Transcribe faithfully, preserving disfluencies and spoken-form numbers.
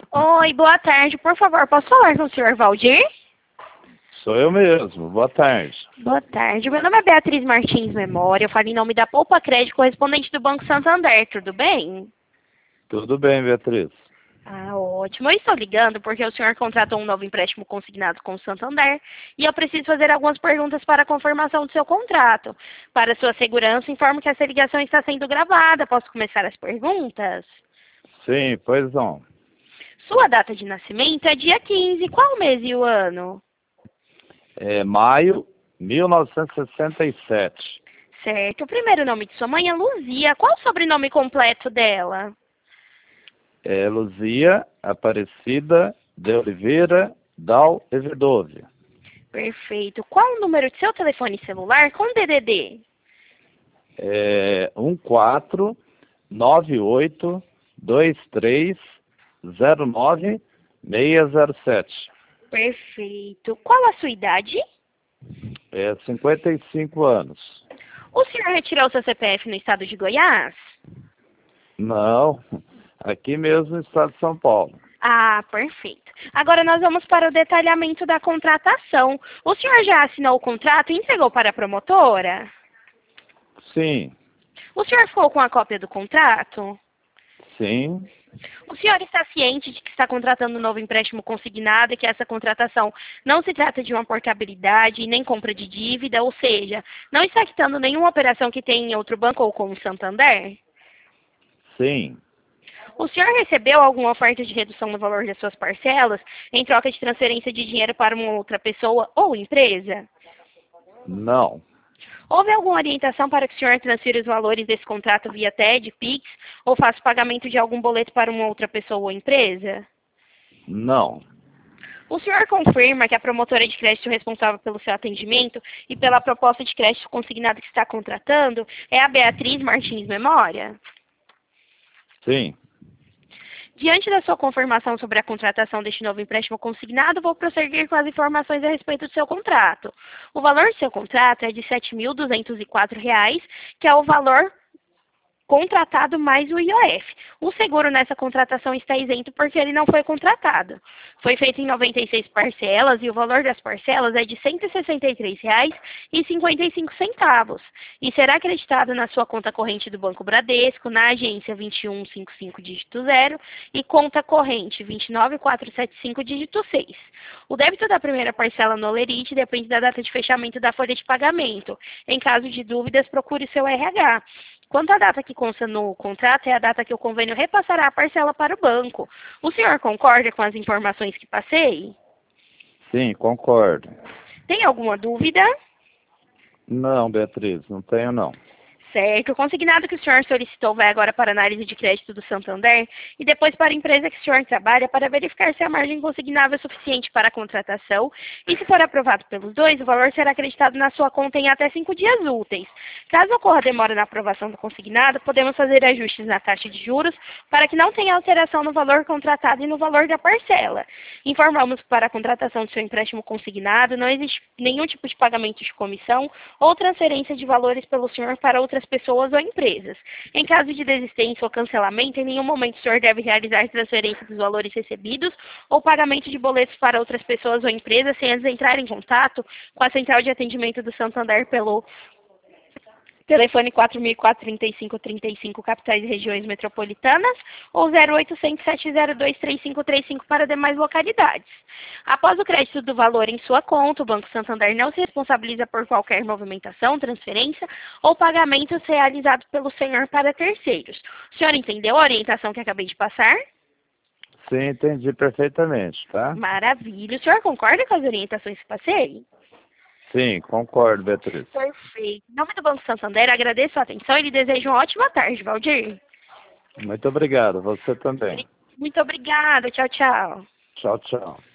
Oi, boa tarde. Por favor, posso falar com o senhor Valdir? Sou eu mesmo. Boa tarde. Boa tarde. Meu nome é Beatriz Martins Memória. Eu falo em nome da Poupa Crédito, correspondente do Banco Santander. Tudo bem? Tudo bem, Beatriz? Ah, ótimo. Eu estou ligando porque o senhor contratou um novo empréstimo consignado com o Santander e eu preciso fazer algumas perguntas para a confirmação do seu contrato. Para sua segurança, informo que essa ligação está sendo gravada. Posso começar as perguntas? Sim, pois não. Sua data de nascimento é dia quinze. Qual o mês e o ano? É maio mil novecentos e sessenta e sete. Certo. O primeiro nome de sua mãe é Luzia. Qual o sobrenome completo dela? É Luzia Aparecida de Oliveira Dal Everdove. Perfeito. Qual o número de seu telefone celular com D D D? É um quatro nove oito dois três zero nove seis zero sete. Perfeito. Qual a sua idade? É cinquenta e cinco anos. O senhor retirou seu C P F no estado de Goiás? Não, aqui mesmo no estado de São Paulo. Ah, perfeito. Agora nós vamos para o detalhamento da contratação. O senhor já assinou o contrato e entregou para a promotora? Sim, O senhor ficou com a cópia do contrato? sim, O senhor está ciente de que está contratando um novo empréstimo consignado e que essa contratação não se trata de uma portabilidade e nem compra de dívida, ou seja, não está quitando nenhuma operação que tem em outro banco ou com o Santander? sim. O senhor recebeu alguma oferta de redução no valor das suas parcelas em troca de transferência de dinheiro para uma outra pessoa ou empresa? Não, Houve alguma orientação para que o senhor transfira os valores desse contrato via T E D, Pix ou faça o pagamento de algum boleto para uma outra pessoa ou empresa? não, O senhor confirma que a promotora de crédito responsável pelo seu atendimento e pela proposta de crédito consignado que está contratando é a Beatriz Martins Memória? sim, Diante da sua confirmação sobre a contratação deste novo empréstimo consignado, vou prosseguir com as informações a respeito do seu contrato. O valor do seu contrato é de sete mil duzentos e quatro reais, que é o valor contratado mais o I O F. O seguro nessa contratação está isento porque ele não foi contratado. Foi feito em noventa e seis parcelas e o valor das parcelas é de cento e sessenta e três reais e cinquenta e cinco centavos e será acreditado na sua conta corrente do Banco Bradesco, na agência vinte e um cinquenta e cinco dígito zero e conta corrente vinte e nove quatrocentos e setenta e cinco dígito seis. O débito da primeira parcela no Olerite depende da data de fechamento da folha de pagamento. Em caso de dúvidas, procure o seu R H. Quanto à data que consta no contrato, é a data que o convênio repassará a parcela para o banco. O senhor concorda com as informações que passei? sim, concordo. Tem alguma dúvida? Não, Beatriz, não tenho não. Certo. O consignado que o senhor solicitou vai agora para a análise de crédito do Santander e depois para a empresa que o senhor trabalha para verificar se a margem consignável é suficiente para a contratação e, se for aprovado pelos dois, o valor será acreditado na sua conta em até cinco dias úteis. Caso ocorra demora na aprovação do consignado, podemos fazer ajustes na taxa de juros para que não tenha alteração no valor contratado e no valor da parcela. Informamos que para a contratação do seu empréstimo consignado não existe nenhum tipo de pagamento de comissão ou transferência de valores pelo senhor para outras pessoas ou empresas. Em caso de desistência ou cancelamento, em nenhum momento o senhor deve realizar transferência dos valores recebidos ou pagamento de boletos para outras pessoas ou empresas sem antes entrar em contato com a central de atendimento do Santander pelo telefone quatro mil e quatro, trinta e cinco, trinta e cinco, capitais e regiões metropolitanas, ou zero oitocentos, sete zero dois, três cinco três cinco para demais localidades. Após o crédito do valor em sua conta, o Banco Santander não se responsabiliza por qualquer movimentação, transferência ou pagamentos realizados pelo senhor para terceiros. O senhor entendeu a orientação que acabei de passar? Sim, entendi perfeitamente, tá? Maravilha. O senhor concorda com as orientações que passei? Sim, concordo, Beatriz. Perfeito. Em nome do Banco Santander, agradeço a atenção e lhe desejo uma ótima tarde, Valdir. Muito obrigado, você também. Muito obrigada. Tchau, tchau. Tchau, tchau.